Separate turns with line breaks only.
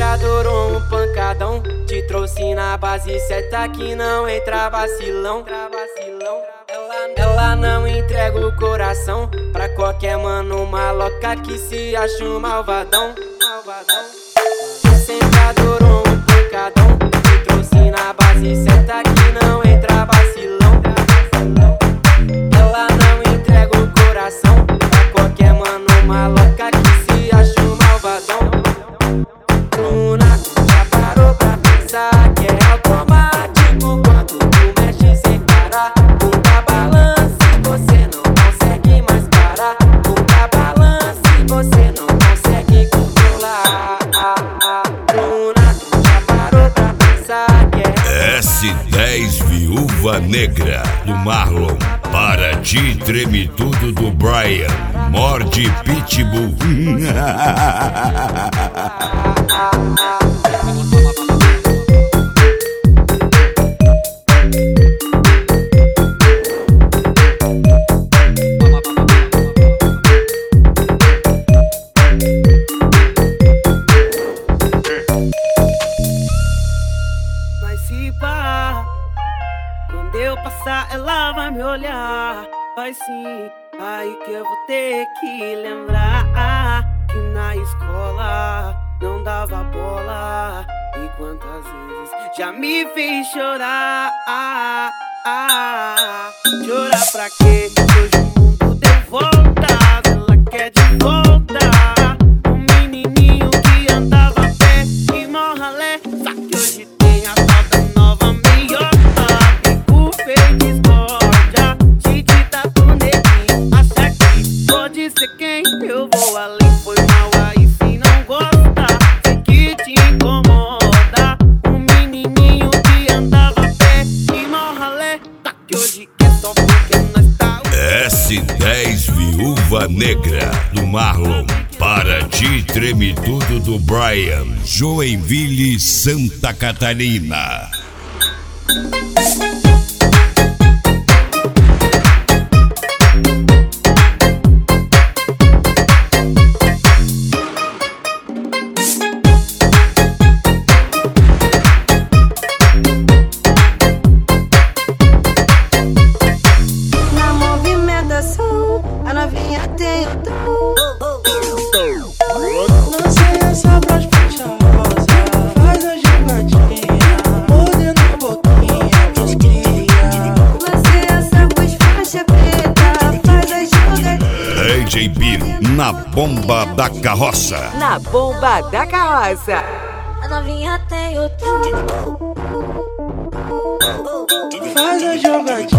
adorou um pancadão. Te trouxe na base certa que não entra vacilão. Ela não entrega o coração pra qualquer mano maloca que se acha um malvadão. Sempre adorou um pancadão. Te trouxe na base certa que não entra vacilão. Ela não entrega o coração pra qualquer mano maloca que se acha um malvadão. Bruna, já parou pra pensar que é automático quando tu mexe sem parar? Bunda balança e você não consegue mais parar. Bunda balança e você não consegue controlar. Bruna, já parou pra pensar que é
S10 Viúva Negra do Marlon, Para Ti Treme Tudo do Brian, Morde Pitbull.
Mas se pá, quando eu passar ela vai me olhar. Vai sim, aí que eu vou ter que lembrar que na escola não dava bola. E quantas vezes já me fez chorar. Chorar pra quê? Hoje o mundo deu voltas, ela quer de volta um menininho que andava a pé e mó ralé. Só que hoje tem a tal da nova meiota, bico feio de escorja, cheio de tatu neguinho. Acha que pode ser quem? Eu vou além, foi mal aí se não gosta. Sei que te incomoda um menininho que andava a pé e mó ralé. Só que hoje é só porque nós tá
S10 Viúva Negra do Marlon, Para Ti Treme Tudo do Brian, Joinville, Santa Catarina.
Na movimentação, a novinha tem o dom. Não sei essa pra faixa rosa, faz a jogadinha, mordendo a boquinha, quisquinha. Você essa pros faixa preta, faz a jogadinha.
DJ Biro, na bomba da carroça.
Na bomba da carroça.
A novinha tem o dom. Faz a jogadinha.